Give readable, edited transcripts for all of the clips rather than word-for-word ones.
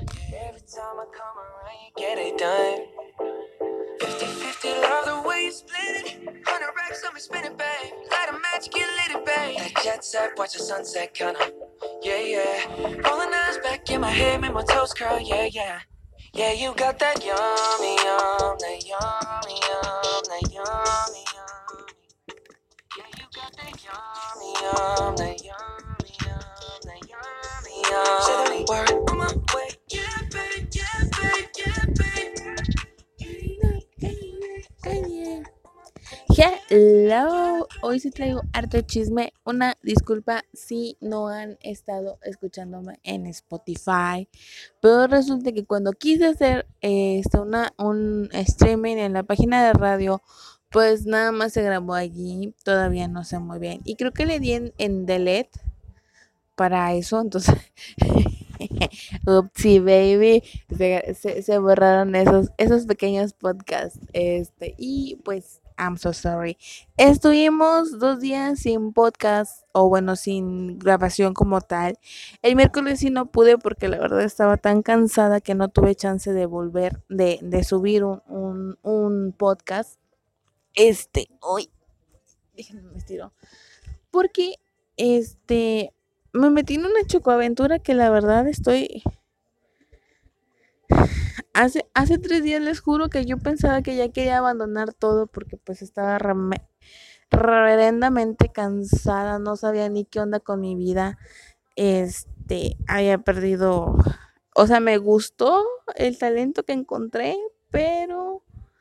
Every time I come around, you get it done. 50-50, love the way you split it. 100 racks on me, spin it, babe. Light a match, get lit, it, babe. That jet set, watch the sunset, kinda. Yeah, yeah. Rolling eyes back in my head, make my toes curl, yeah, yeah. Yeah, you got that yummy, that yummy, that yummy, Yeah, you got that yummy, that yummy, that yummy, Say the word on my way, yeah, babe, yeah, babe, yeah, babe. Hello, hoy sí traigo harto chisme. Una disculpa si no han estado escuchándome en Spotify, pero resulta que cuando quise hacer un streaming en la página de radio, pues nada más se grabó allí, todavía no sé muy bien. Y creo que le di en delete para eso, entonces, upsie baby, se borraron esos pequeños podcasts, y pues, I'm so sorry. Estuvimos 2 días sin podcast, o bueno, sin grabación como tal. El miércoles sí no pude porque la verdad estaba tan cansada que no tuve chance de volver, de subir un podcast. Hoy, déjenme me estiro. Porque, me metí en una chocoaventura que la verdad estoy. Hace 3 días les juro que yo pensaba que ya quería abandonar todo porque pues estaba reverendamente cansada, no sabía ni qué onda con mi vida. Había perdido, o sea, me gustó el talento que encontré, pero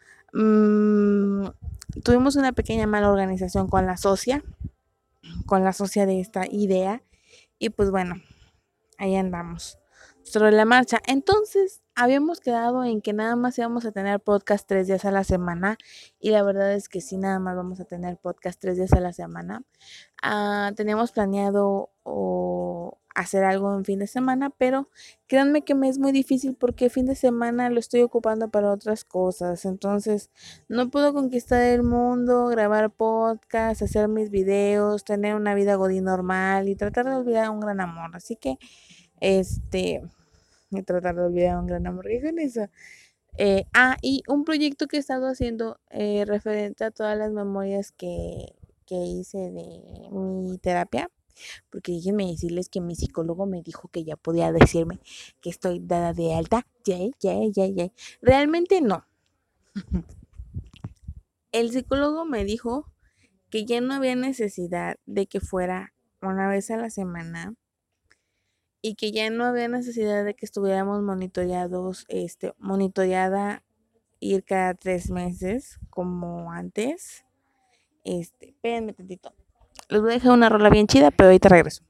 tuvimos una pequeña mala organización con la socia de esta idea y pues bueno, ahí andamos sobre la marcha. Entonces, habíamos quedado en que nada más íbamos a tener podcast 3 días a la semana y la verdad es que sí, nada más vamos a tener podcast 3 días a la semana. Teníamos planeado hacer algo en fin de semana, pero créanme que me es muy difícil porque fin de semana lo estoy ocupando para otras cosas. Entonces, no puedo conquistar el mundo, grabar podcast, hacer mis videos, tener una vida godín normal y tratar de olvidar un gran amor. Así que, y tratar de olvidar un gran amor. ¿Qué con eso? Y un proyecto que he estado haciendo referente a todas las memorias que hice de mi terapia, porque déjenme decirles que mi psicólogo me dijo que ya podía decirme que estoy dada de alta. Yay, yay, yay, yay. Realmente no. El psicólogo me dijo que ya no había necesidad de que fuera una vez a la semana y que ya no había necesidad de que estuviéramos monitoreados, monitoreada ir cada 3 meses como antes. Espérenme tantito. Les voy a dejar una rola bien chida, pero ahorita regreso.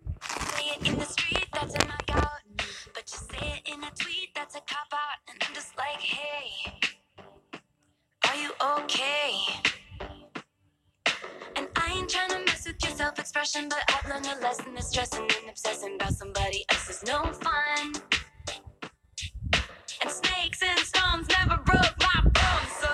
And I ain't trying to mess with your self-expression, but I've learned a lesson that stressing and obsessing about somebody else is no fun. And snakes and stones never broke my bones, so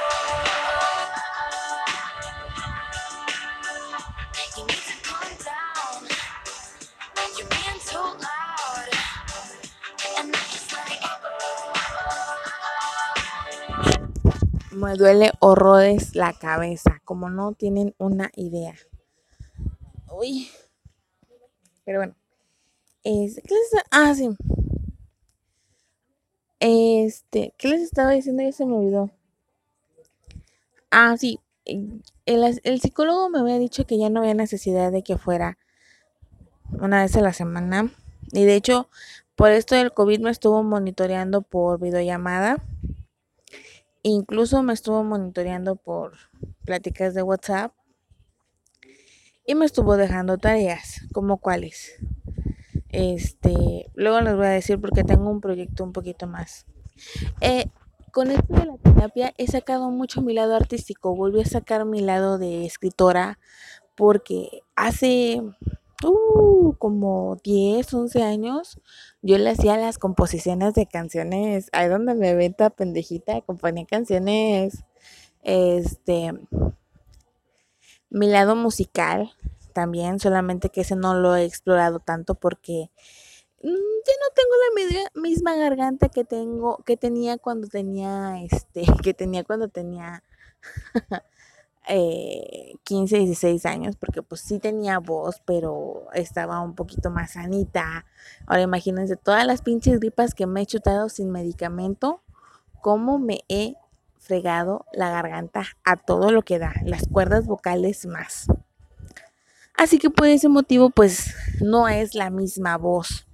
you need to calm down. You're being too loud, and I'm just like. Me duele horrores la cabeza, como no tienen una idea. Uy, pero bueno. Sí. ¿Qué les estaba diciendo? Ya se me olvidó. Sí. El psicólogo me había dicho que ya no había necesidad de que fuera una vez a la semana. Y de hecho, por esto del COVID me estuvo monitoreando por videollamada. Incluso me estuvo monitoreando por pláticas de WhatsApp. Y me estuvo dejando tareas, como cuáles. Luego les voy a decir porque tengo un proyecto un poquito más. Con esto de la terapia he sacado mucho mi lado artístico, volví a sacar mi lado de escritora porque hace como 10, 11 años yo le hacía las composiciones de canciones, ahí donde me ven esta pendejita, componía canciones, mi lado musical también, solamente que ese no lo he explorado tanto porque Ya no tengo la misma garganta que tenía cuando tenía, que tenía cuando tenía 15, 16 años, porque pues sí tenía voz, pero estaba un poquito más sanita. Ahora imagínense todas las pinches gripas que me he chutado sin medicamento, cómo me he fregado la garganta a todo lo que da, las cuerdas vocales más. Así que por ese motivo, pues no es la misma voz.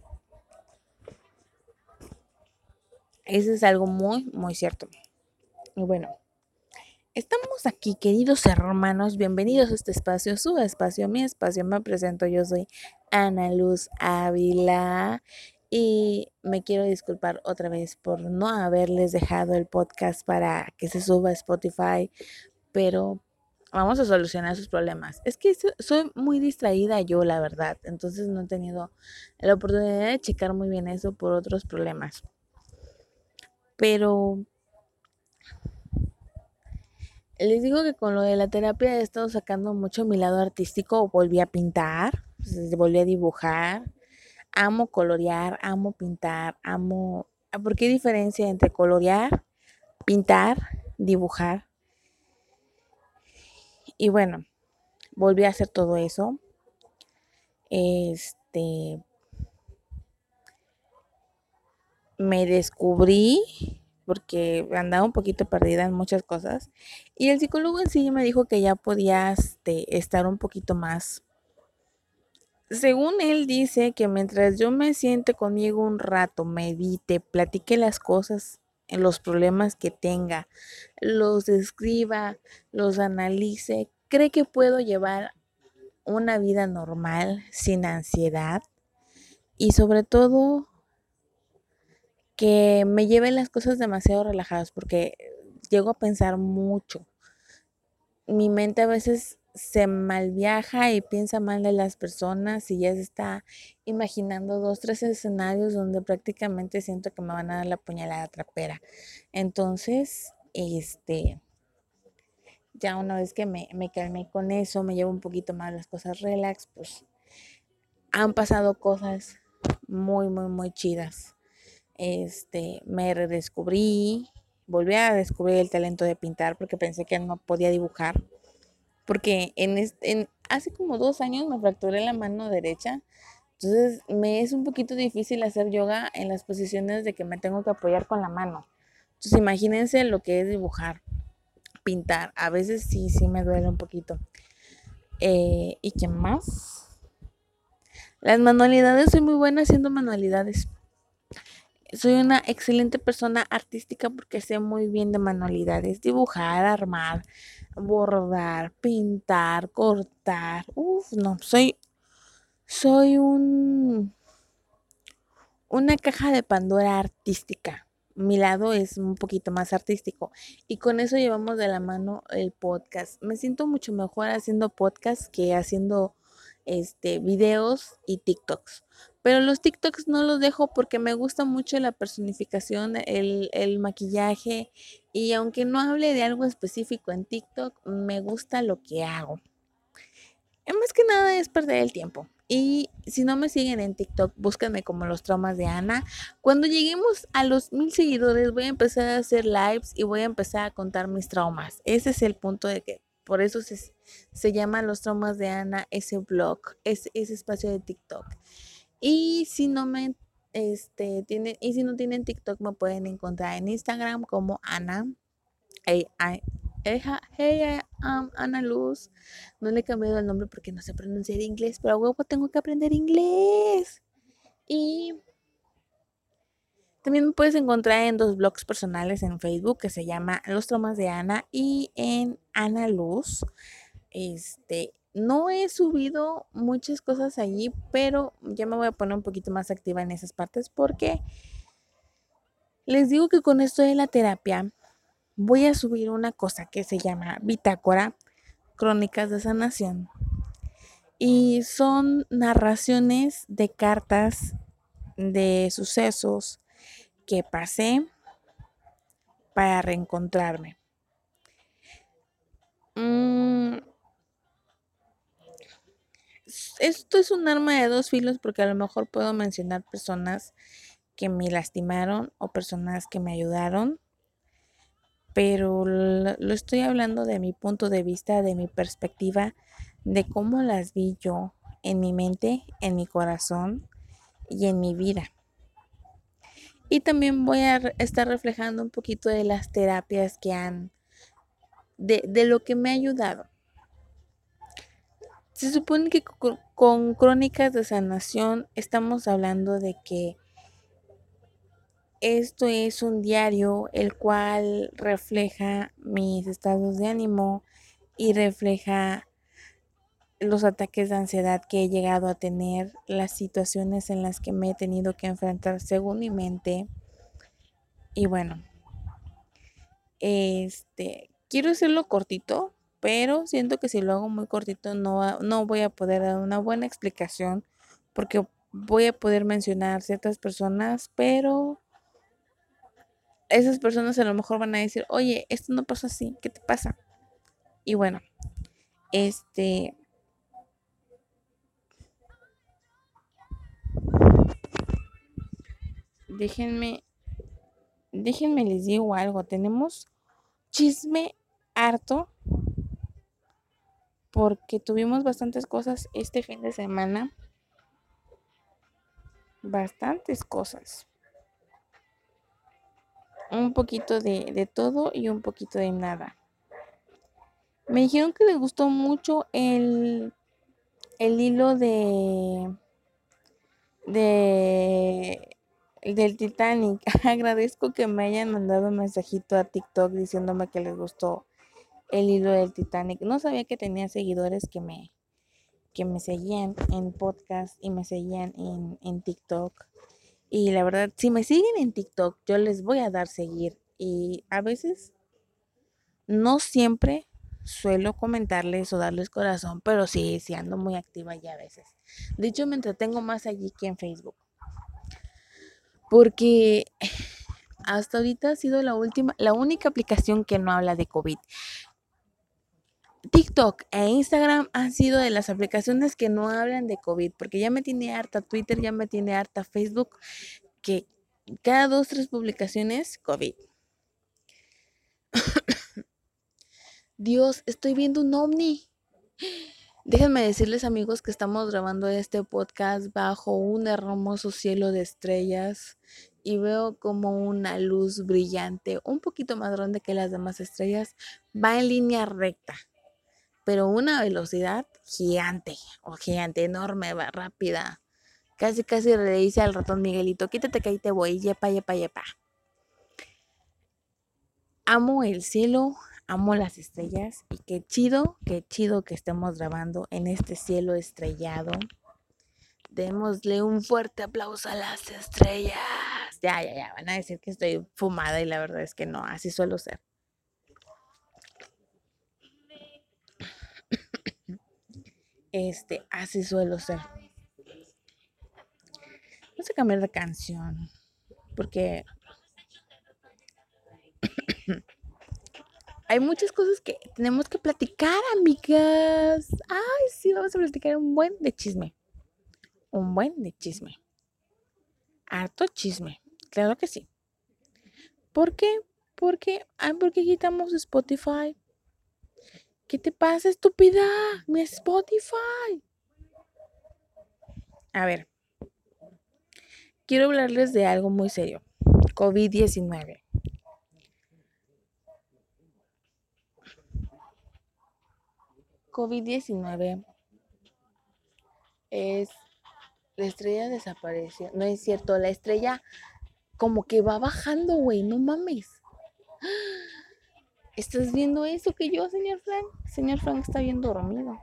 Eso es algo muy, muy cierto. Y bueno, estamos aquí, queridos hermanos. Bienvenidos a este espacio, su espacio, mi espacio. Me presento, yo soy Ana Luz Ávila. Y me quiero disculpar otra vez por no haberles dejado el podcast para que se suba a Spotify, pero vamos a solucionar sus problemas. Es que soy muy distraída yo, la verdad. Entonces no he tenido la oportunidad de checar muy bien eso por otros problemas. Pero les digo que con lo de la terapia he estado sacando mucho mi lado artístico. Volví a pintar, pues, volví a dibujar. Amo colorear, amo pintar, amo... ¿Por qué diferencia entre colorear, pintar, dibujar? Y bueno, volví a hacer todo eso. Este, me descubrí porque andaba un poquito perdida en muchas cosas y el psicólogo en sí me dijo que ya podía estar un poquito más. Según él dice que mientras yo me siente conmigo un rato, medite, platique las cosas, los problemas que tenga, los escriba, los analice, cree que puedo llevar una vida normal, sin ansiedad y sobre todo que me lleven las cosas demasiado relajadas porque llego a pensar mucho. Mi mente a veces se malviaja y piensa mal de las personas y ya se está imaginando dos, tres escenarios donde prácticamente siento que me van a dar la puñalada trapera. Entonces, ya una vez que me calmé con eso, me llevo un poquito más las cosas relax, pues han pasado cosas muy, muy, muy chidas. Me redescubrí, volví a descubrir el talento de pintar porque pensé que no podía dibujar. Porque hace como 2 años me fracturé la mano derecha. Entonces me es un poquito difícil hacer yoga en las posiciones de que me tengo que apoyar con la mano. Entonces imagínense lo que es dibujar, pintar. A veces sí, sí me duele un poquito. ¿Y qué más? Las manualidades, soy muy buena haciendo manualidades. Soy una excelente persona artística porque sé muy bien de manualidades, dibujar, armar, bordar, pintar, cortar. Uf, no, soy una caja de Pandora artística. Mi lado es un poquito más artístico y con eso llevamos de la mano el podcast. Me siento mucho mejor haciendo podcast que haciendo videos y TikToks. Pero los TikToks no los dejo porque me gusta mucho la personificación, el maquillaje y aunque no hable de algo específico en TikTok, me gusta lo que hago. Más que nada es perder el tiempo. Y si no me siguen en TikTok, búsquenme como Los Traumas de Ana. Cuando lleguemos a los 1000 seguidores, voy a empezar a hacer lives y voy a empezar a contar mis traumas. Ese es el punto de que por eso se llama Los Traumas de Ana, ese blog, ese espacio de TikTok. Y si no me y si no tienen TikTok, me pueden encontrar en Instagram como Ana. Hey, hey, Ana Luz. No le he cambiado el nombre porque no sé pronunciar inglés, pero a huevo tengo que aprender inglés. Y también me puedes encontrar en 2 blogs personales en Facebook que se llama Los Traumas de Ana y en Ana Luz. No he subido muchas cosas allí, pero ya me voy a poner un poquito más activa en esas partes porque les digo que con esto de la terapia voy a subir una cosa que se llama Bitácora Crónicas de Sanación. Y son narraciones de cartas de sucesos que pasé para reencontrarme. esto es un arma de dos filos porque a lo mejor puedo mencionar personas que me lastimaron o personas que me ayudaron, pero lo estoy hablando de mi punto de vista, de mi perspectiva, de cómo las vi yo en mi mente, en mi corazón y en mi vida. Y también voy a estar reflejando un poquito de las terapias que han, de lo que me ha ayudado. Se supone que con crónicas de sanación estamos hablando de que esto es un diario el cual refleja mis estados de ánimo y refleja los ataques de ansiedad que he llegado a tener, las situaciones en las que me he tenido que enfrentar según mi mente. Y bueno, quiero hacerlo cortito, pero siento que si lo hago muy cortito no voy a poder dar una buena explicación porque voy a poder mencionar ciertas personas, pero esas personas a lo mejor van a decir, oye, esto no pasó así, ¿qué te pasa? Y bueno, este, déjenme, déjenme les digo algo, tenemos chisme harto porque tuvimos bastantes cosas este fin de semana, bastantes cosas, un poquito de todo y un poquito de nada. Me dijeron que les gustó mucho el hilo de del Titanic. Agradezco que me hayan mandado un mensajito a TikTok diciéndome que les gustó el hilo del Titanic. No sabía que tenía seguidores que me seguían en podcast y me seguían en TikTok. Y la verdad, si me siguen en TikTok, yo les voy a dar seguir. Y a veces, no siempre suelo comentarles o darles corazón, pero sí ando muy activa ya a veces. De hecho, me entretengo más allí que en Facebook. Porque hasta ahorita ha sido la única aplicación que no habla de COVID. TikTok e Instagram han sido de las aplicaciones que no hablan de COVID, porque ya me tiene harta Twitter, ya me tiene harta Facebook, que cada 2, 3 publicaciones, COVID. Dios, estoy viendo un ovni. Déjenme decirles, amigos, que estamos grabando este podcast bajo un hermoso cielo de estrellas y veo como una luz brillante, un poquito más grande que las demás estrellas, va en línea recta, pero una velocidad gigante, o gigante, enorme, va rápida. Casi, casi le dice al ratón Miguelito, quítate que ahí te voy, yepa, yepa, yepa. Amo el cielo, amo las estrellas y qué chido que estemos grabando en este cielo estrellado. Démosle un fuerte aplauso a las estrellas. Ya, van a decir que estoy fumada y la verdad es que no, así suelo ser. Así suelo ser. Vamos a cambiar de canción porque hay muchas cosas que tenemos que platicar, amigas. Ay, sí, vamos a platicar un buen de chisme. Un buen de chisme. Harto chisme. Claro que sí. ¿Por qué? Porque quitamos Spotify. ¿Qué te pasa, estúpida? Mi Spotify. A ver, quiero hablarles de algo muy serio. COVID-19. COVID-19 es la estrella desapareció. No es cierto, la estrella como que va bajando, güey, no mames. ¿Estás viendo eso que yo, señor Frank? Señor Frank está bien dormido.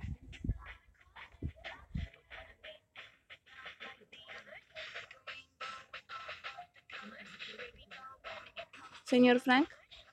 Señor Frank.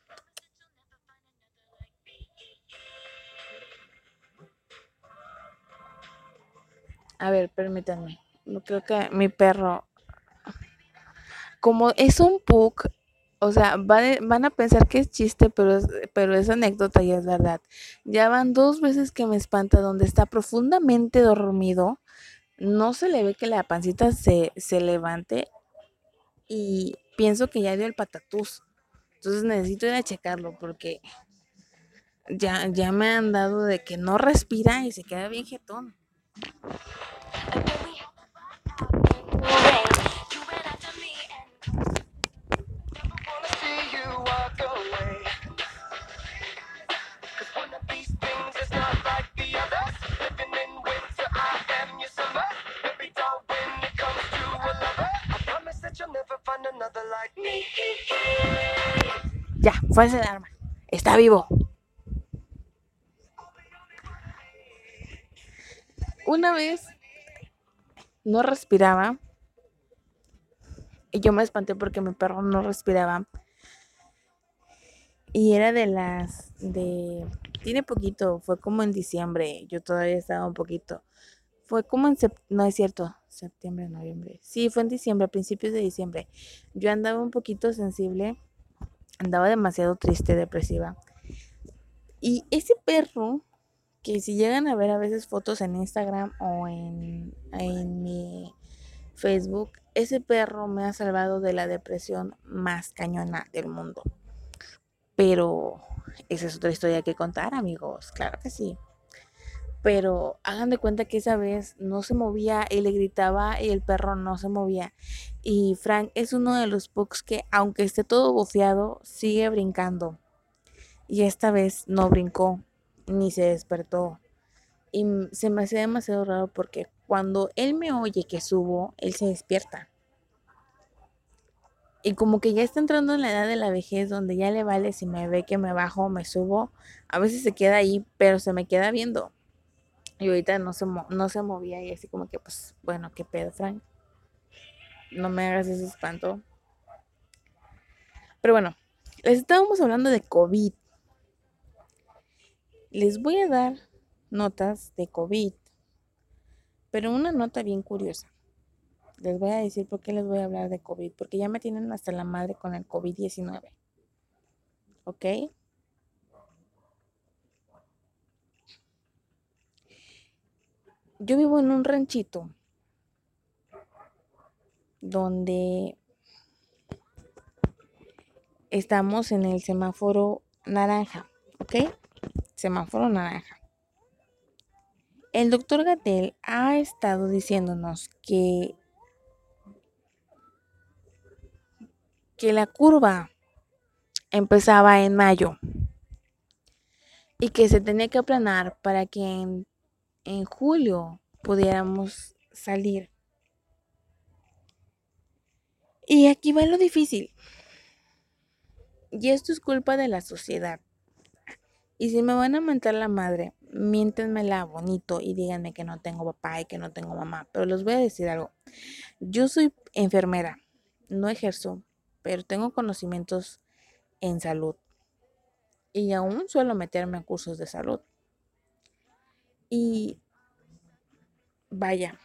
A ver, permítanme. No creo que mi perro, como es un pug, O sea, van a pensar que es chiste, pero es anécdota y es verdad. Ya van 2 veces que me espanta donde está profundamente dormido. No se le ve que la pancita se levante y pienso que ya dio el patatús. Entonces necesito ir a checarlo porque ya me han dado de que no respira y se queda bien jetón. Ya, fue ese alarma. Está vivo. Una vez no respiraba y yo me espanté porque mi perro no respiraba. Y era tiene poquito, fue como en diciembre, yo todavía estaba un poquito. Fue como no es cierto, septiembre, noviembre. Sí, fue en diciembre, a principios de diciembre. Yo andaba un poquito sensible, andaba demasiado triste, depresiva. Y ese perro, que si llegan a ver a veces fotos en Instagram o en mi Facebook, ese perro me ha salvado de la depresión más cañona del mundo. Pero esa es otra historia que contar, amigos, claro que sí. Pero hagan de cuenta que esa vez no se movía y le gritaba y el perro no se movía. Y Frank es uno de los pugs que, aunque esté todo bofeado, sigue brincando. Y esta vez no brincó ni se despertó. Y se me hace demasiado raro porque cuando él me oye que subo, él se despierta. Y como que ya está entrando en la edad de la vejez donde ya le vale si me ve que me bajo o me subo. A veces se queda ahí, pero se me queda viendo. Y ahorita no se movía y así como que, pues, bueno, qué pedo, Frank. No me hagas ese espanto. Pero bueno, les estábamos hablando de COVID. Les voy a dar notas de COVID, pero una nota bien curiosa. Les voy a decir por qué les voy a hablar de COVID, porque ya me tienen hasta la madre con el COVID-19. ¿Ok? Yo vivo en un ranchito donde estamos en el semáforo naranja, ¿ok? Semáforo naranja. El doctor Gatell ha estado diciéndonos que la curva empezaba en mayo y que se tenía que aplanar para que en julio pudiéramos salir. Y aquí va lo difícil. Y esto es culpa de la sociedad. Y si me van a mentar la madre, miéntenmela bonito y díganme que no tengo papá y que no tengo mamá. Pero les voy a decir algo. Yo soy enfermera, no ejerzo, pero tengo conocimientos en salud. Y aún suelo meterme en cursos de salud. Y vaya.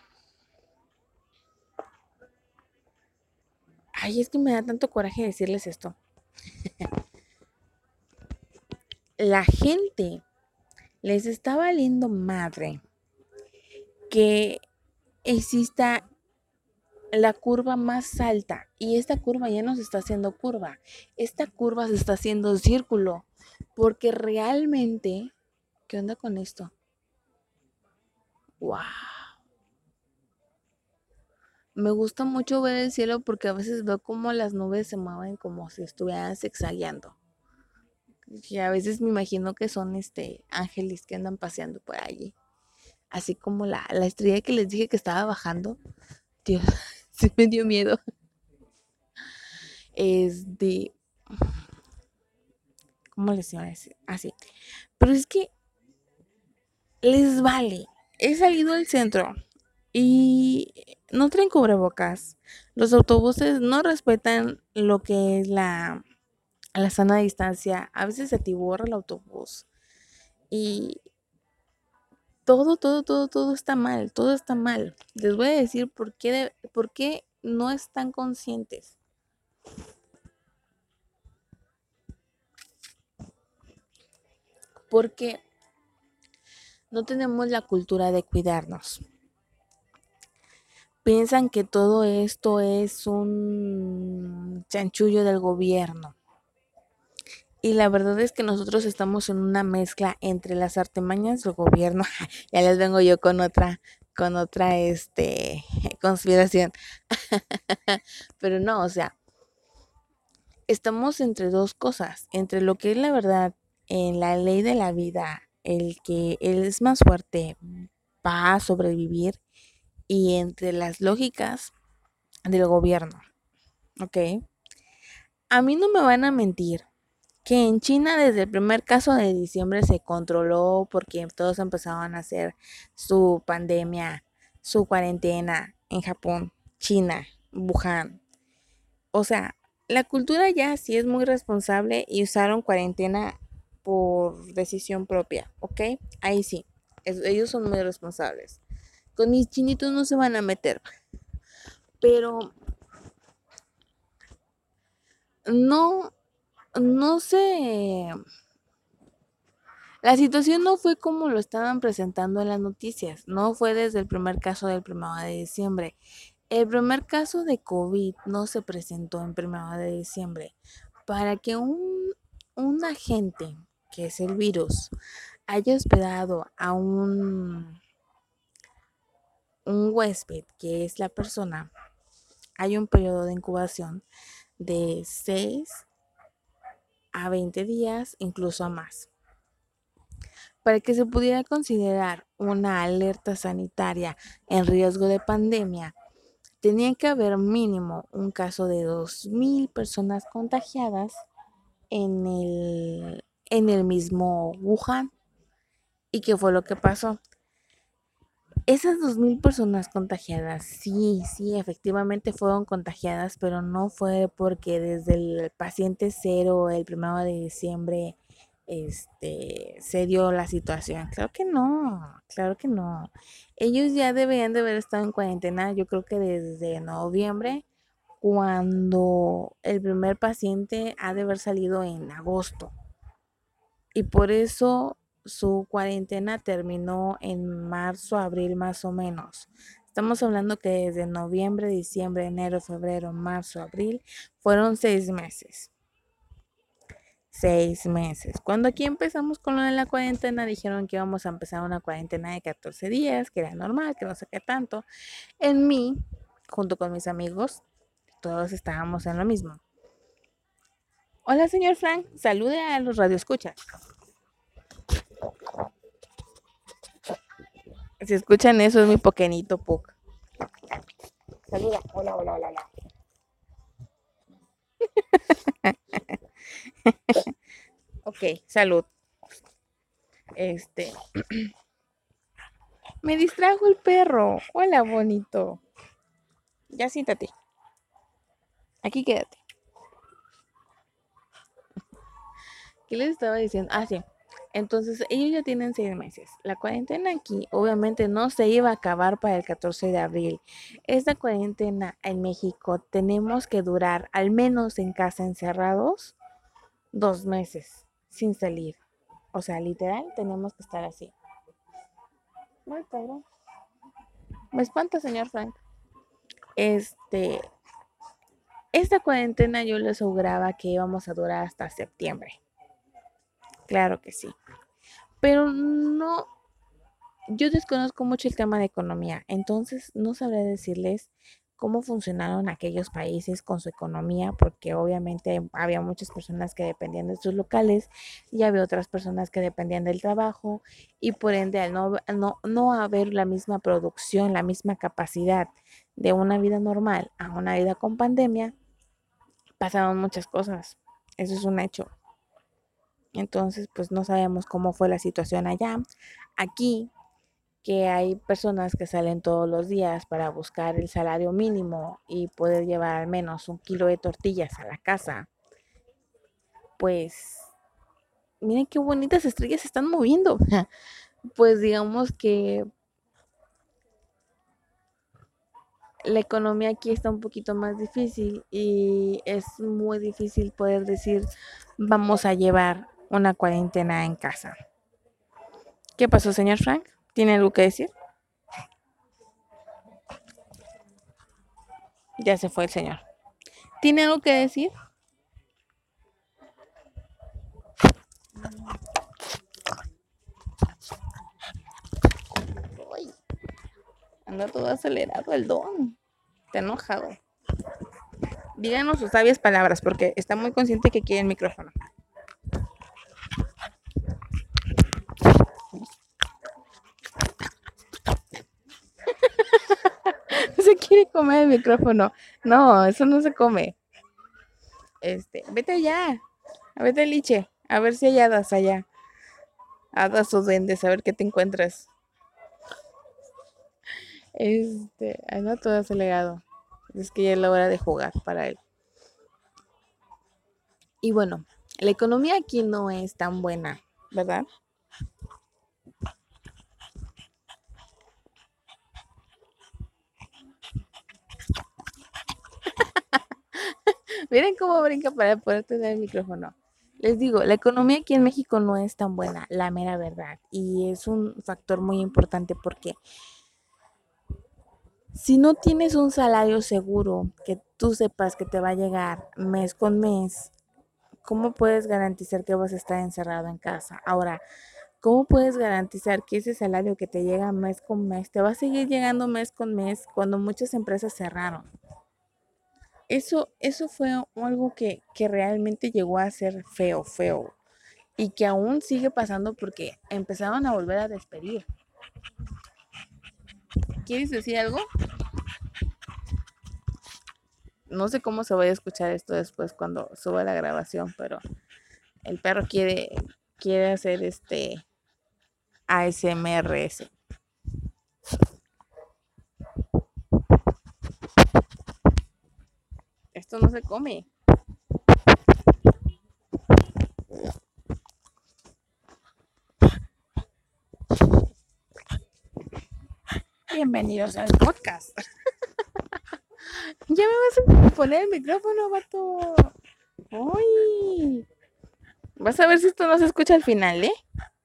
Ay, es que me da tanto coraje decirles esto. La gente les está valiendo madre que exista la curva más alta y esta curva ya no se está haciendo curva, esta curva se está haciendo círculo porque realmente, ¿qué onda con esto? Wow. Me gusta mucho ver el cielo porque a veces veo como las nubes se mueven como si estuvieran zigzagueando. Y a veces me imagino que son ángeles que andan paseando por allí. Así como la estrella que les dije que estaba bajando. Dios, sí me dio miedo. Es de... ¿Cómo les iba a decir? Así. Pero es que les vale. He salido al centro y no traen cubrebocas. Los autobuses no respetan lo que es la sana distancia. A veces se atiborra el autobús. Y todo está mal. Todo está mal. Les voy a decir por qué no están conscientes. porque no tenemos la cultura de cuidarnos. Piensan que todo esto es un chanchullo del gobierno. Y la verdad es que nosotros estamos en una mezcla entre las artimañas del gobierno. Ya les vengo yo con otra, conspiración. Pero no, o sea, estamos entre dos cosas, entre lo que es la verdad en la ley de la vida, el que él es más fuerte va a sobrevivir, y entre las lógicas del gobierno, ¿ok? A mí no me van a mentir que en China desde el primer caso de diciembre se controló porque todos empezaban a hacer su pandemia, su cuarentena en Japón, China, Wuhan. O sea, la cultura ya sí es muy responsable y usaron cuarentena por decisión propia, ¿ok? Ahí sí, ellos son muy responsables. Con mis chinitos no se van a meter, pero no, no sé. La situación no fue como lo estaban presentando en las noticias, no fue desde el primer caso del 1 de diciembre. El primer caso de COVID no se presentó en 1 de diciembre. Para que un agente, que es el virus, haya hospedado a un huésped, que es la persona, hay un periodo de incubación de 6 a 20 días, incluso a más. Para que se pudiera considerar una alerta sanitaria en riesgo de pandemia, tenía que haber mínimo un caso de 2,000 personas contagiadas en el mismo Wuhan. ¿Y qué fue lo que pasó? Esas 2,000 personas contagiadas, sí, sí, efectivamente fueron contagiadas, pero no fue porque desde el paciente cero, el 1 de diciembre, se dio la situación. Claro que no, claro que no. Ellos ya deberían de haber estado en cuarentena, yo creo que desde noviembre, cuando el primer paciente ha de haber salido en agosto. Y por eso su cuarentena terminó en marzo, abril más o menos. Estamos hablando que desde noviembre, diciembre, enero, febrero, marzo, abril, fueron 6 meses. 6 meses. Cuando aquí empezamos con lo de la cuarentena, dijeron que íbamos a empezar una cuarentena de 14 días, que era normal, que no sé qué tanto. En mí, junto con mis amigos, todos estábamos en lo mismo. Hola, señor Frank, salude a los radioescuchas. Si escuchan eso, es mi pequeñito Puck. Saluda. Hola, hola, hola, hola. Ok, salud. Este. Me distrajo el perro. Hola, bonito. Ya siéntate. Aquí quédate. ¿Qué les estaba diciendo? Ah, sí. Entonces, ellos ya tienen 6 meses. La cuarentena aquí, obviamente, no se iba a acabar para el 14 de abril. Esta cuarentena en México tenemos que durar, al menos en casa encerrados, 2 meses sin salir. O sea, literal, tenemos que estar así. Muy cabrón. Me espanta, señor Frank. Esta cuarentena yo les aseguraba que íbamos a durar hasta septiembre. Claro que sí. Pero no, yo desconozco mucho el tema de economía, entonces no sabré decirles cómo funcionaron aquellos países con su economía, porque obviamente había muchas personas que dependían de sus locales y había otras personas que dependían del trabajo, y por ende al no haber la misma producción, la misma capacidad de una vida normal a una vida con pandemia, pasaron muchas cosas. Eso es un hecho. Entonces, pues no sabemos cómo fue la situación allá. Aquí, que hay personas que salen todos los días para buscar el salario mínimo y poder llevar al menos 1 kilo de tortillas a la casa, pues miren qué bonitas estrellas se están moviendo. Pues digamos que la economía aquí está un poquito más difícil y es muy difícil poder decir vamos a llevar una cuarentena en casa. ¿Qué pasó, señor Frank? ¿Tiene algo que decir? Ya se fue el señor. ¿Tiene algo que decir? Uy, anda todo acelerado el don. Está enojado. Díganos sus sabias palabras porque está muy consciente que quiere el micrófono. Se quiere comer el micrófono. No, eso no se come. Vete allá. Vete, Liche. A ver si hay hadas allá. Hadas o duendes, a ver qué te encuentras. Anda todo acelerado. Es que ya es la hora de jugar para él. Y bueno, la economía aquí no es tan buena, ¿verdad? Miren cómo brinca para poder tener el micrófono. Les digo, la economía aquí en México no es tan buena, la mera verdad. Y es un factor muy importante porque si no tienes un salario seguro que tú sepas que te va a llegar mes con mes, ¿cómo puedes garantizar que vas a estar encerrado en casa? Ahora, ¿cómo puedes garantizar que ese salario que te llega mes con mes te va a seguir llegando mes con mes cuando muchas empresas cerraron? Eso fue algo que realmente llegó a ser feo, feo. Y que aún sigue pasando porque empezaron a volver a despedir. ¿Quieres decir algo? No sé cómo se vaya a escuchar esto después cuando suba la grabación, pero el perro quiere hacer ASMRS. Esto no se come. Bienvenidos al podcast. Ya me vas a poner el micrófono, vato. Uy. Vas a ver si esto no se escucha al final, ¿eh?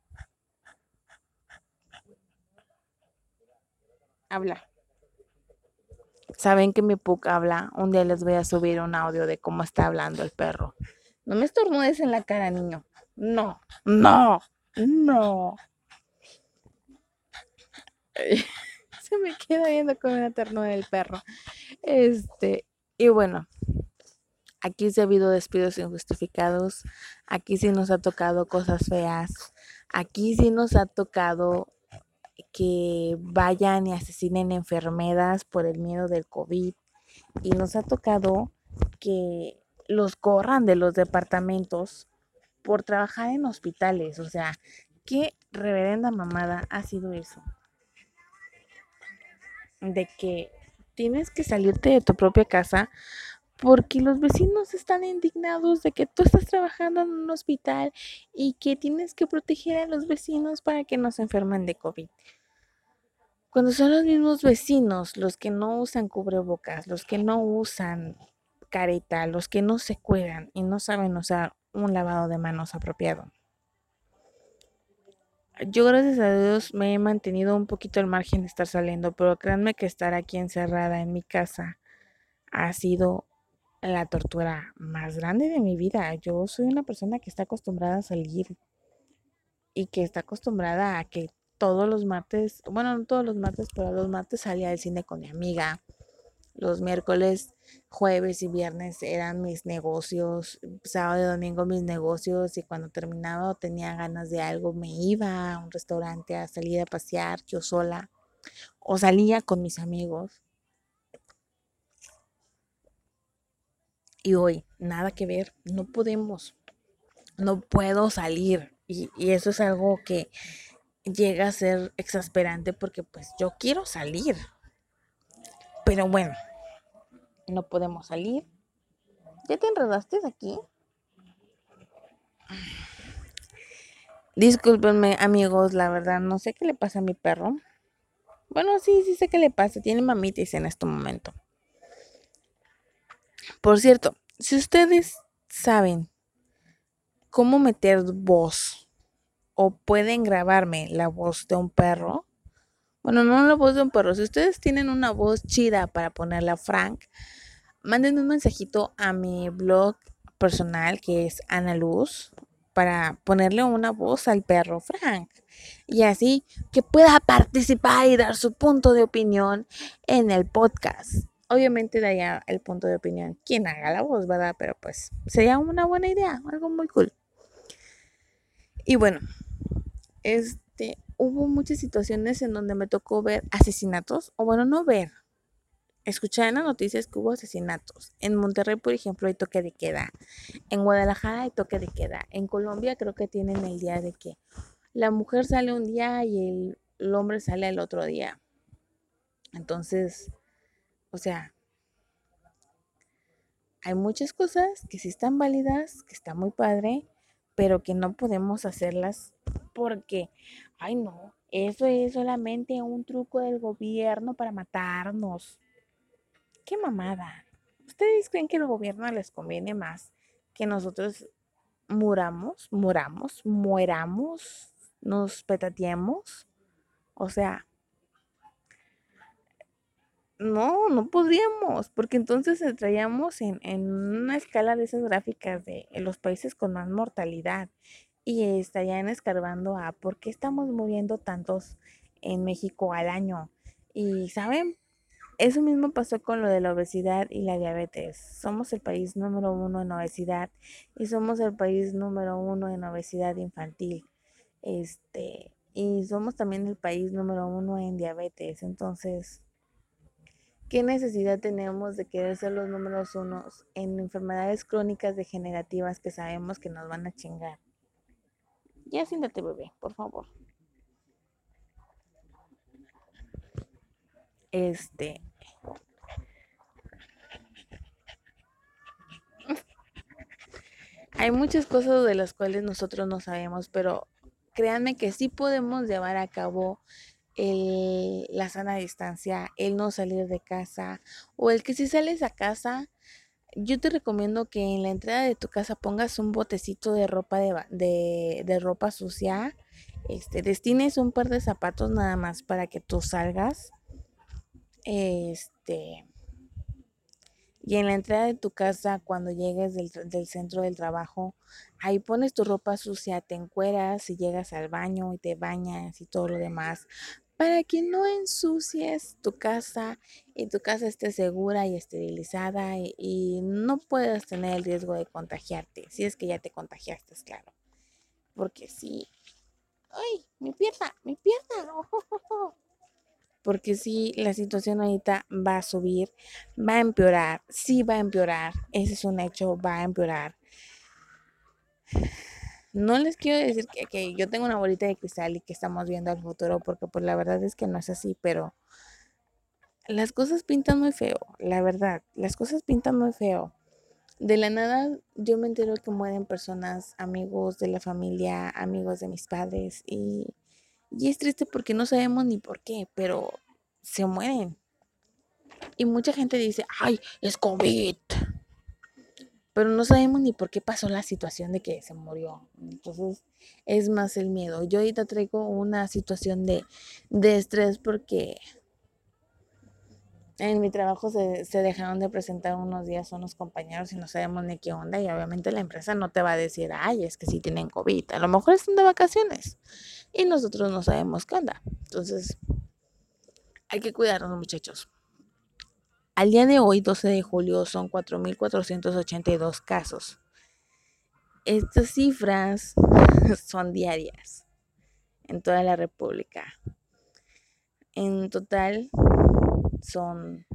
Habla. Saben que mi PUC habla. Un día les voy a subir un audio de cómo está hablando el perro. No me estornudes en la cara, niño. No, no, no. Se me queda viendo con una ternura del perro. Y bueno, aquí sí ha habido despidos injustificados. Aquí sí nos ha tocado cosas feas. Aquí sí nos ha tocado que vayan y asesinen enfermeras por el miedo del COVID. Y nos ha tocado que los corran de los departamentos por trabajar en hospitales. O sea, qué reverenda mamada ha sido eso. De que tienes que salirte de tu propia casa porque los vecinos están indignados de que tú estás trabajando en un hospital y que tienes que proteger a los vecinos para que no se enfermen de COVID. Cuando son los mismos vecinos los que no usan cubrebocas, los que no usan careta, los que no se cuidan y no saben usar un lavado de manos apropiado. Yo gracias a Dios me he mantenido un poquito al margen de estar saliendo, pero créanme que estar aquí encerrada en mi casa ha sido la tortura más grande de mi vida. Yo soy una persona que está acostumbrada a salir y que está acostumbrada a que todos los martes, bueno, no todos los martes, pero los martes salía al cine con mi amiga. Los miércoles, jueves y viernes eran mis negocios, sábado y domingo mis negocios y cuando terminaba o tenía ganas de algo me iba a un restaurante a salir a pasear yo sola o salía con mis amigos. Y hoy, nada que ver, no podemos, no puedo salir. Y eso es algo que llega a ser exasperante porque pues yo quiero salir. Pero bueno, no podemos salir. ¿Ya te enredaste aquí? Discúlpenme amigos, la verdad no sé qué le pasa a mi perro. Bueno, sí sé qué le pasa. Tiene mamitis en este momento. Por cierto, si ustedes saben cómo meter voz o pueden grabarme la voz de un perro. Bueno, no la voz de un perro. Si ustedes tienen una voz chida para ponerle a Frank, mándenme un mensajito a mi blog personal que es Ana Luz para ponerle una voz al perro Frank y así que pueda participar y dar su punto de opinión en el podcast. Obviamente daría el punto de opinión quien haga la voz, ¿verdad? Pero pues sería una buena idea, algo muy cool. Y bueno, hubo muchas situaciones en donde me tocó ver asesinatos, o bueno, no ver, escuchar en las noticias que hubo asesinatos. En Monterrey, por ejemplo, hay toque de queda. En Guadalajara hay toque de queda. En Colombia creo que tienen el día de que la mujer sale un día y el hombre sale el otro día. Entonces, o sea, hay muchas cosas que sí están válidas, que está muy padre, pero que no podemos hacerlas porque, ay no, eso es solamente un truco del gobierno para matarnos. Qué mamada. ¿Ustedes creen que el gobierno les conviene más que nosotros mueramos, nos petateemos? O sea, no podríamos, porque entonces entraríamos en una escala de esas gráficas de los países con más mortalidad y estarían escarbando a por qué estamos muriendo tantos en México al año. Y, ¿saben? Eso mismo pasó con lo de la obesidad y la diabetes. Somos el país número uno en obesidad y somos el país número uno en obesidad infantil. Y somos también el país número uno en diabetes. Entonces, ¿qué necesidad tenemos de querer ser los números unos en enfermedades crónicas degenerativas que sabemos que nos van a chingar? Ya siéntate, bebé, por favor. Este, Hay muchas cosas de las cuales nosotros no sabemos, pero créanme que sí podemos llevar a cabo la sana distancia, el no salir de casa, o el que si sales a casa, yo te recomiendo que en la entrada de tu casa pongas un botecito de ropa de ropa sucia, destines un par de zapatos nada más para que tú salgas, este, y en la entrada de tu casa, cuando llegues del centro del trabajo, ahí pones tu ropa sucia, te encueras y llegas al baño y te bañas y todo lo demás, para que no ensucies tu casa y tu casa esté segura y esterilizada y no puedas tener el riesgo de contagiarte, si es que ya te contagiaste, claro. Porque sí, ¡ay! Mi pierna, no. Porque sí, la situación ahorita va a subir, va a empeorar, sí va a empeorar, ese es un hecho, va a empeorar. No les quiero decir que yo tengo una bolita de cristal y que estamos viendo al futuro, porque pues la verdad es que no es así, pero las cosas pintan muy feo, la verdad, las cosas pintan muy feo. De la nada yo me entero que mueren personas, amigos de la familia, amigos de mis padres, y es triste porque no sabemos ni por qué, pero se mueren. Y mucha gente dice, ay, es COVID. Pero no sabemos ni por qué pasó la situación de que se murió. Entonces es más el miedo. Yo ahorita traigo una situación de estrés porque en mi trabajo se dejaron de presentar unos días unos compañeros y no sabemos ni qué onda. Y obviamente la empresa no te va a decir, ay, es que sí tienen COVID. A lo mejor están de vacaciones y nosotros no sabemos qué onda. Entonces hay que cuidarnos, muchachos. Al día de hoy, 12 de julio, son 4.482 casos. Estas cifras son diarias en toda la República. En total son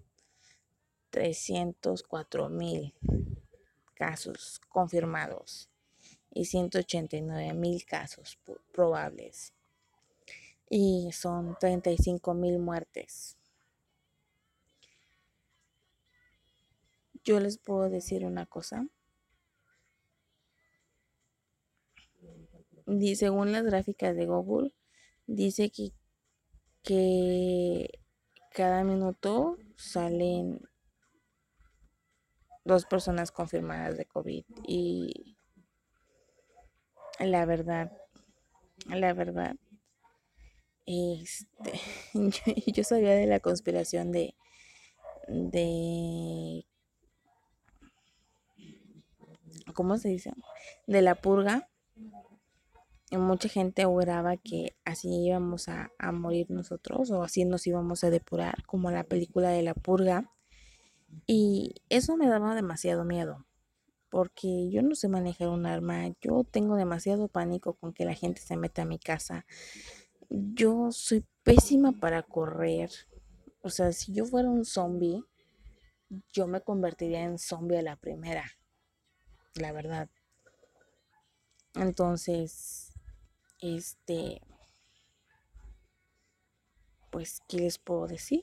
304.000 casos confirmados y 189.000 casos probables. Y son 35.000 muertes. Yo les puedo decir una cosa. Según las gráficas de Google, dice que cada minuto salen 2 personas confirmadas de COVID y la verdad La verdad, este, yo sabía de la conspiración de, ¿cómo se dice? De la purga. Y mucha gente auguraba que así íbamos a morir nosotros o así nos íbamos a depurar, como la película de la purga. Y eso me daba demasiado miedo, porque yo no sé manejar un arma, yo tengo demasiado pánico con que la gente se meta a mi casa. Yo soy pésima para correr. O sea, si yo fuera un zombie, yo me convertiría en zombie a la primera, la verdad. Entonces, este, pues, ¿qué les puedo decir?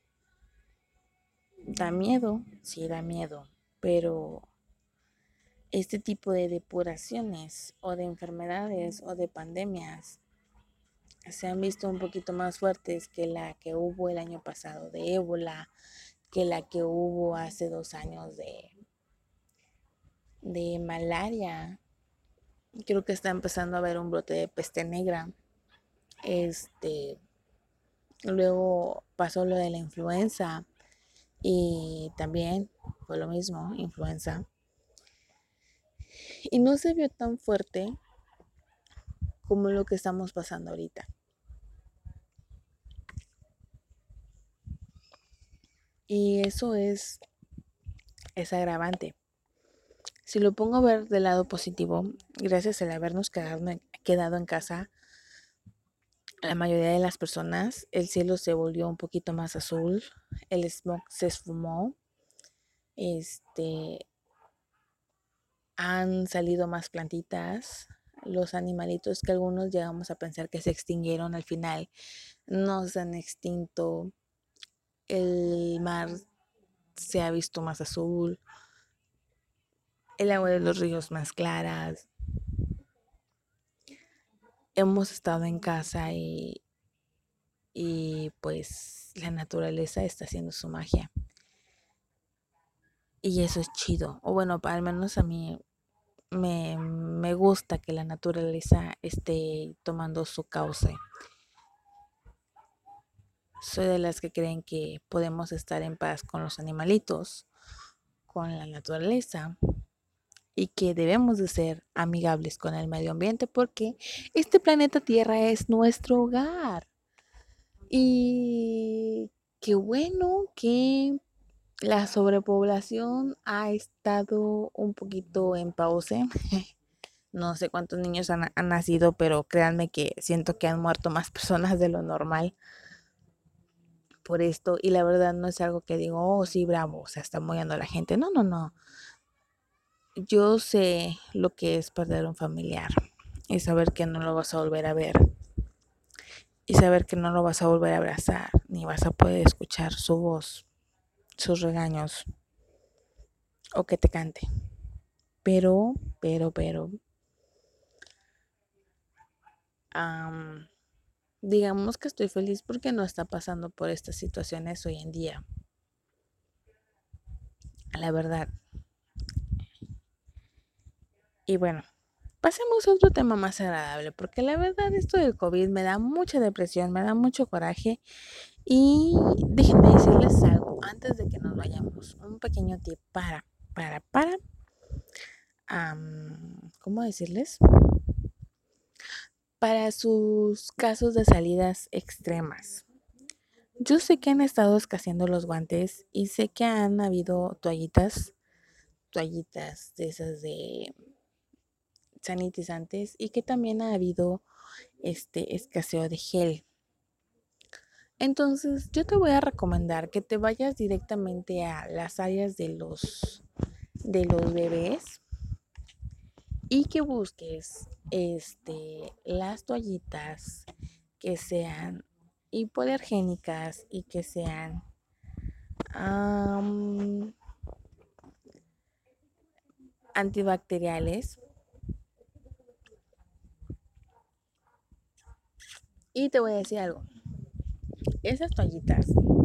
Da miedo, sí da miedo, pero este tipo de depuraciones o de enfermedades o de pandemias se han visto un poquito más fuertes que la que hubo el año pasado de ébola, que la que hubo hace 2 años de malaria. Creo que está empezando a haber un brote de peste negra. Luego pasó lo de la influenza y también fue lo mismo, influenza. Y no se vio tan fuerte como lo que estamos pasando ahorita. Y eso es agravante. Si lo pongo a ver del lado positivo, gracias al habernos quedado en casa, la mayoría de las personas, el cielo se volvió un poquito más azul, el smog se esfumó, este, han salido más plantitas, los animalitos que algunos llegamos a pensar que se extinguieron al final no se han extinto, el mar se ha visto más azul, el agua de los ríos más claras. Hemos estado en casa y pues la naturaleza está haciendo su magia. Y eso es chido. O bueno, al menos a mí me gusta que la naturaleza esté tomando su cauce. Soy de las que creen que podemos estar en paz con los animalitos, con la naturaleza y que debemos de ser amigables con el medio ambiente porque este planeta Tierra es nuestro hogar. Y qué bueno que la sobrepoblación ha estado un poquito en pausa. No sé cuántos niños han nacido, pero créanme que siento que han muerto más personas de lo normal por esto. Y la verdad no es algo que digo, oh sí, bravo, o sea, está muriendo la gente. No, no, no. Yo sé lo que es perder un familiar y saber que no lo vas a volver a ver y saber que no lo vas a volver a abrazar ni vas a poder escuchar su voz, sus regaños o que te cante. Pero, digamos que estoy feliz porque no está pasando por estas situaciones hoy en día. La verdad. Y bueno, pasemos a otro tema más agradable, porque la verdad esto del COVID me da mucha depresión, me da mucho coraje. Y déjenme decirles algo antes de que nos vayamos. Un pequeño tip para, ¿cómo decirles? Para sus casos de salidas extremas. Yo sé que han estado escaseando los guantes y sé que han habido toallitas de esas de sanitizantes y que también ha habido escaseo de gel. Entonces, yo te voy a recomendar que te vayas directamente a las áreas de los bebés y que busques las toallitas que sean hipoalergénicas y que sean antibacteriales. Y te voy a decir algo. Esas toallitas,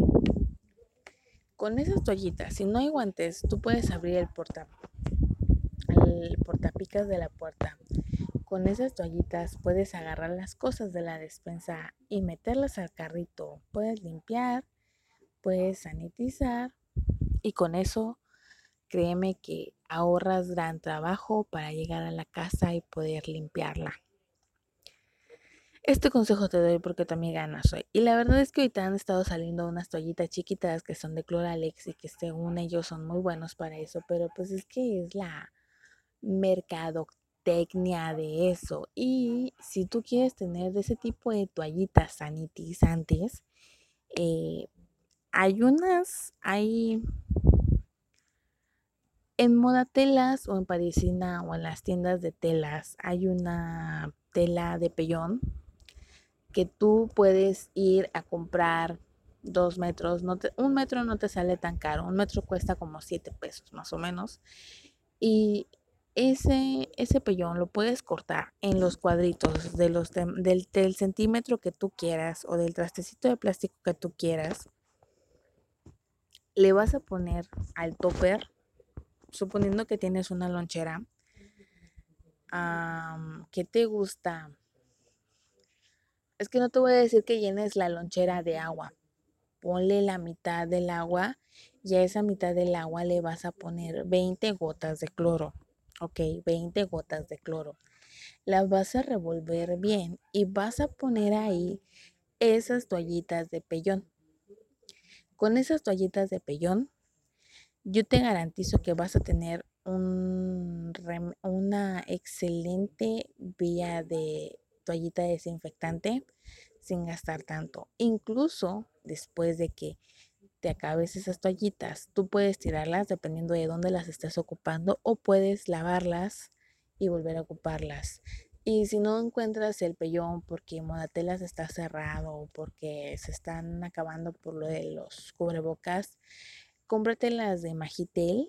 con esas toallitas, si no hay guantes, tú puedes abrir el portapicas de la puerta con esas toallitas puedes agarrar las cosas de la despensa y meterlas al carrito. Puedes limpiar, puedes sanitizar y con eso créeme que ahorras gran trabajo para llegar a la casa y poder limpiarla. Este consejo te doy porque tu amiga Ana soy. Y la verdad es que ahorita han estado saliendo unas toallitas chiquitas que son de Cloralex y que según ellos son muy buenos para eso, pero pues es que es la mercadotecnia de eso. Y si tú quieres tener de ese tipo de toallitas sanitizantes, hay en Modatelas o en Parisina o en las tiendas de telas, hay una tela de pellón que tú puedes ir a comprar 2 metros. Un metro no te sale tan caro, un metro cuesta como 7 pesos más o menos. Y ese pellón lo puedes cortar en los cuadritos del centímetro que tú quieras o del trastecito de plástico que tú quieras. Le vas a poner al topper, suponiendo que tienes una lonchera, ¿qué te gusta? Es que no te voy a decir que llenes la lonchera de agua. Ponle la mitad del agua y a esa mitad del agua le vas a poner 20 gotas de cloro. Ok, 20 gotas de cloro. Las vas a revolver bien y vas a poner ahí esas toallitas de pellón. Con esas toallitas de pellón, yo te garantizo que vas a tener una excelente vía de toallita desinfectante sin gastar tanto. Incluso después de que te acabes esas toallitas, tú puedes tirarlas dependiendo de dónde las estés ocupando o puedes lavarlas y volver a ocuparlas. Y si no encuentras el pellón porque Modatelas está cerrado o porque se están acabando por lo de los cubrebocas, cómprate las de Magitel,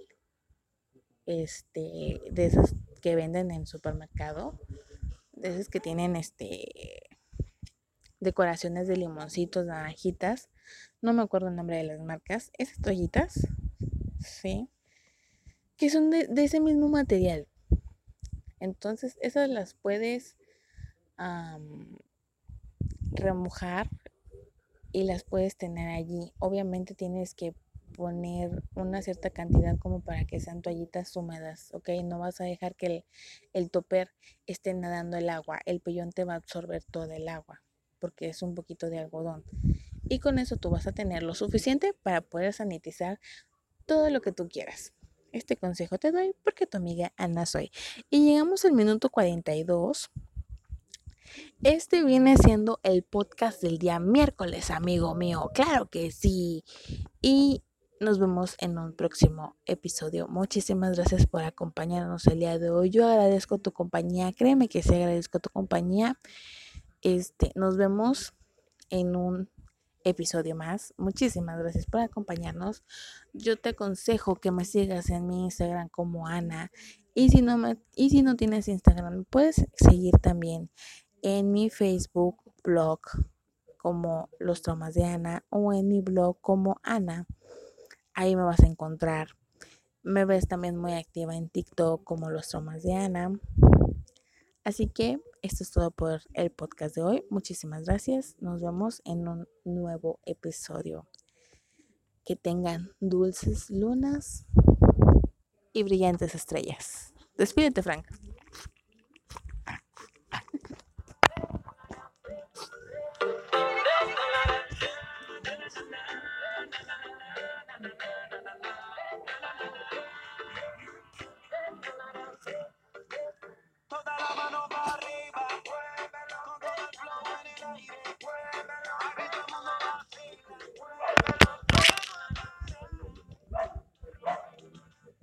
de esas que venden en supermercado, de esas que tienen decoraciones de limoncitos, naranjitas, no me acuerdo el nombre de las marcas, esas toallitas, sí, que son de ese mismo material. Entonces esas las puedes remojar y las puedes tener allí. Obviamente tienes que poner una cierta cantidad como para que sean toallitas húmedas, ¿ok? No vas a dejar que el topper esté nadando el agua, el pellón te va a absorber todo el agua porque es un poquito de algodón. Y con eso tú vas a tener lo suficiente para poder sanitizar todo lo que tú quieras. Este consejo te doy porque tu amiga Ana soy. Y llegamos al minuto 42. Este viene siendo el podcast del día miércoles, amigo mío. Claro que sí. Y nos vemos en un próximo episodio. Muchísimas gracias por acompañarnos el día de hoy. Yo agradezco tu compañía. Créeme que sí agradezco tu compañía. Nos vemos en un episodio más. Muchísimas gracias por acompañarnos. Yo te aconsejo que me sigas en mi Instagram como Ana. Y si no tienes Instagram, puedes seguir también en mi Facebook blog como Los Traumas de Ana o en mi blog como Ana. Ahí me vas a encontrar. Me ves también muy activa en TikTok como Los Traumas de Ana. Así que esto es todo por el podcast de hoy. Muchísimas gracias. Nos vemos en un nuevo episodio. Que tengan dulces lunas y brillantes estrellas. Despídete, Frank.